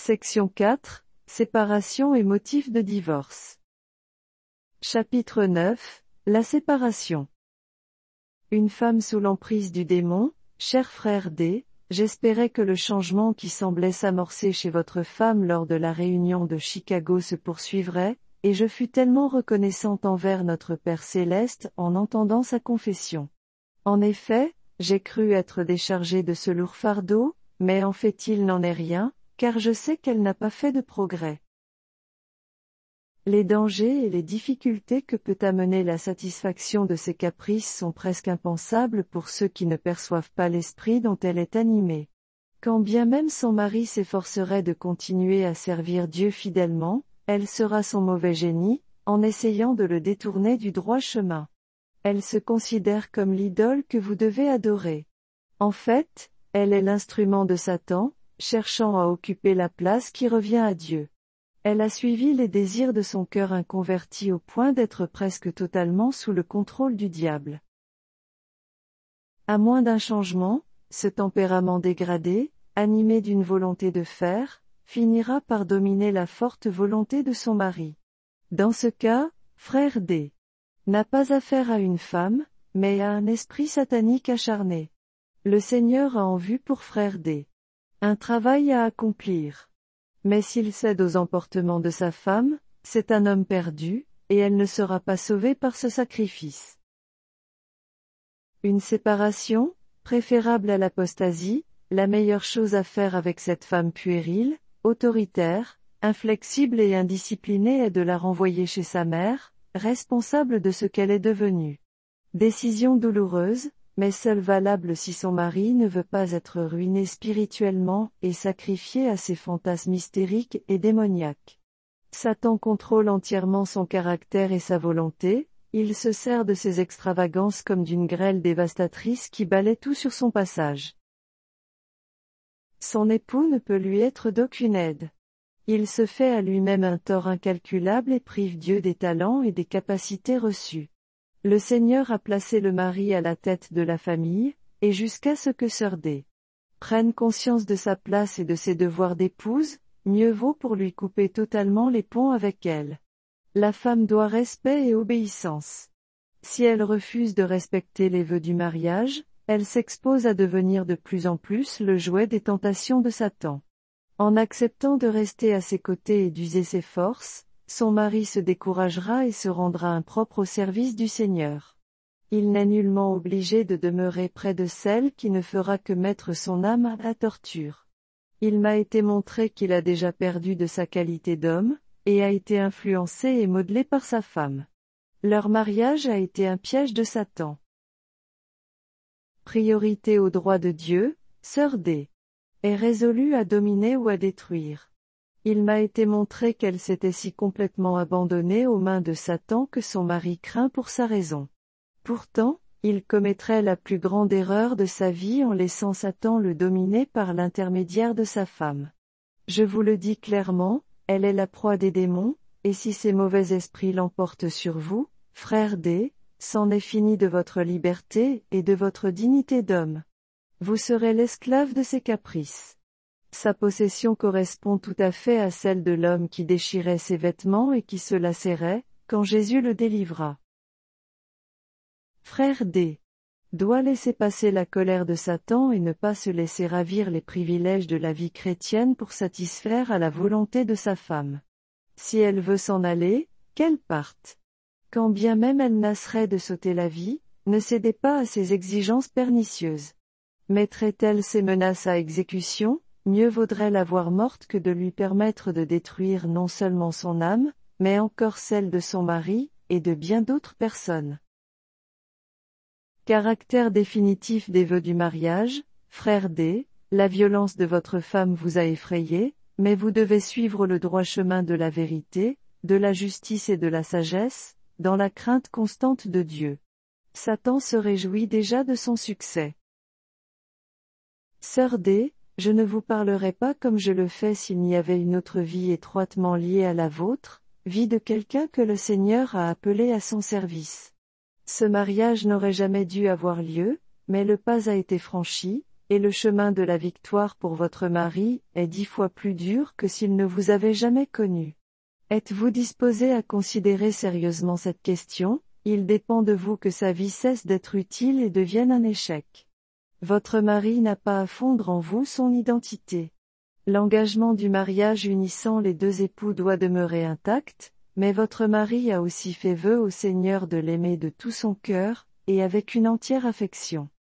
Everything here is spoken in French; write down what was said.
Section 4, Séparation et motifs de divorce. Chapitre 9, La séparation. Une femme sous l'emprise du démon, cher frère D, j'espérais que le changement qui semblait s'amorcer chez votre femme lors de la réunion de Chicago se poursuivrait, et je fus tellement reconnaissante envers notre Père Céleste en entendant sa confession. En effet, j'ai cru être déchargée de ce lourd fardeau, mais en fait il n'en est rien, car je sais qu'elle n'a pas fait de progrès. Les dangers et les difficultés que peut amener la satisfaction de ses caprices sont presque impensables pour ceux qui ne perçoivent pas l'esprit dont elle est animée. Quand bien même son mari s'efforcerait de continuer à servir Dieu fidèlement, elle sera son mauvais génie, en essayant de le détourner du droit chemin. Elle se considère comme l'idole que vous devez adorer. En fait, elle est l'instrument de Satan, cherchant à occuper la place qui revient à Dieu. Elle a suivi les désirs de son cœur inconverti au point d'être presque totalement sous le contrôle du diable. À moins d'un changement, ce tempérament dégradé, animé d'une volonté de fer, finira par dominer la forte volonté de son mari. Dans ce cas, frère D n'a pas affaire à une femme, mais à un esprit satanique acharné. Le Seigneur a en vue pour frère D un travail à accomplir. Mais s'il cède aux emportements de sa femme, c'est un homme perdu, et elle ne sera pas sauvée par ce sacrifice. Une séparation, préférable à l'apostasie, la meilleure chose à faire avec cette femme puérile, autoritaire, inflexible et indisciplinée est de la renvoyer chez sa mère, responsable de ce qu'elle est devenue. Décision douloureuse, mais seule valable si son mari ne veut pas être ruiné spirituellement et sacrifié à ses fantasmes hystériques et démoniaques. Satan contrôle entièrement son caractère et sa volonté, il se sert de ses extravagances comme d'une grêle dévastatrice qui balaie tout sur son passage. Son époux ne peut lui être d'aucune aide. Il se fait à lui-même un tort incalculable et prive Dieu des talents et des capacités reçues. Le Seigneur a placé le mari à la tête de la famille, et jusqu'à ce que Sœur D prenne conscience de sa place et de ses devoirs d'épouse, mieux vaut pour lui couper totalement les ponts avec elle. La femme doit respect et obéissance. Si elle refuse de respecter les vœux du mariage, elle s'expose à devenir de plus en plus le jouet des tentations de Satan. En acceptant de rester à ses côtés et d'user ses forces, son mari se découragera et se rendra impropre au service du Seigneur. Il n'est nullement obligé de demeurer près de celle qui ne fera que mettre son âme à la torture. Il m'a été montré qu'il a déjà perdu de sa qualité d'homme, et a été influencé et modelé par sa femme. Leur mariage a été un piège de Satan. Priorité au droit de Dieu, Sœur D est résolue à dominer ou à détruire. Il m'a été montré qu'elle s'était si complètement abandonnée aux mains de Satan que son mari craint pour sa raison. Pourtant, il commettrait la plus grande erreur de sa vie en laissant Satan le dominer par l'intermédiaire de sa femme. Je vous le dis clairement, elle est la proie des démons, et si ces mauvais esprits l'emportent sur vous, frère D, c'en est fini de votre liberté et de votre dignité d'homme. Vous serez l'esclave de ses caprices. Sa possession correspond tout à fait à celle de l'homme qui déchirait ses vêtements et qui se lacérait, quand Jésus le délivra. Frère D doit laisser passer la colère de Satan et ne pas se laisser ravir les privilèges de la vie chrétienne pour satisfaire à la volonté de sa femme. Si elle veut s'en aller, qu'elle parte. Quand bien même elle nasserait de s'ôter la vie, ne cédez pas à ses exigences pernicieuses. Mettrait-elle ses menaces à exécution, mieux vaudrait la voir morte que de lui permettre de détruire non seulement son âme, mais encore celle de son mari, et de bien d'autres personnes. Caractère définitif des vœux du mariage, frère D, la violence de votre femme vous a effrayé, mais vous devez suivre le droit chemin de la vérité, de la justice et de la sagesse, dans la crainte constante de Dieu. Satan se réjouit déjà de son succès. Sœur D, je ne vous parlerai pas comme je le fais s'il n'y avait une autre vie étroitement liée à la vôtre, vie de quelqu'un que le Seigneur a appelé à son service. Ce mariage n'aurait jamais dû avoir lieu, mais le pas a été franchi, et le chemin de la victoire pour votre mari est 10 fois plus dur que s'il ne vous avait jamais connu. Êtes-vous disposé à considérer sérieusement cette question? Il dépend de vous que sa vie cesse d'être utile et devienne un échec. Votre mari n'a pas à fondre en vous son identité. L'engagement du mariage unissant les deux époux doit demeurer intact, mais votre mari a aussi fait vœu au Seigneur de l'aimer de tout son cœur, et avec une entière affection.